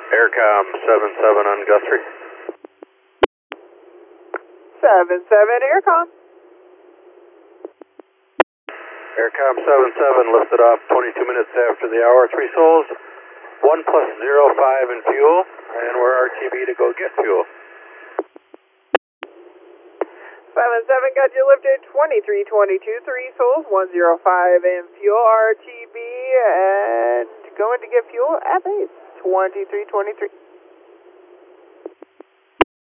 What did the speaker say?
Aircom 77 on Guthrie. 77 Aircom. Aircom 77 lifted off 22 minutes after the hour, 3 souls, 1 plus 05 in fuel, and we're RTB to go get fuel. 77 got you lifted 2322, 3 souls, 105 in fuel, RTB, and going to get fuel at base 2323.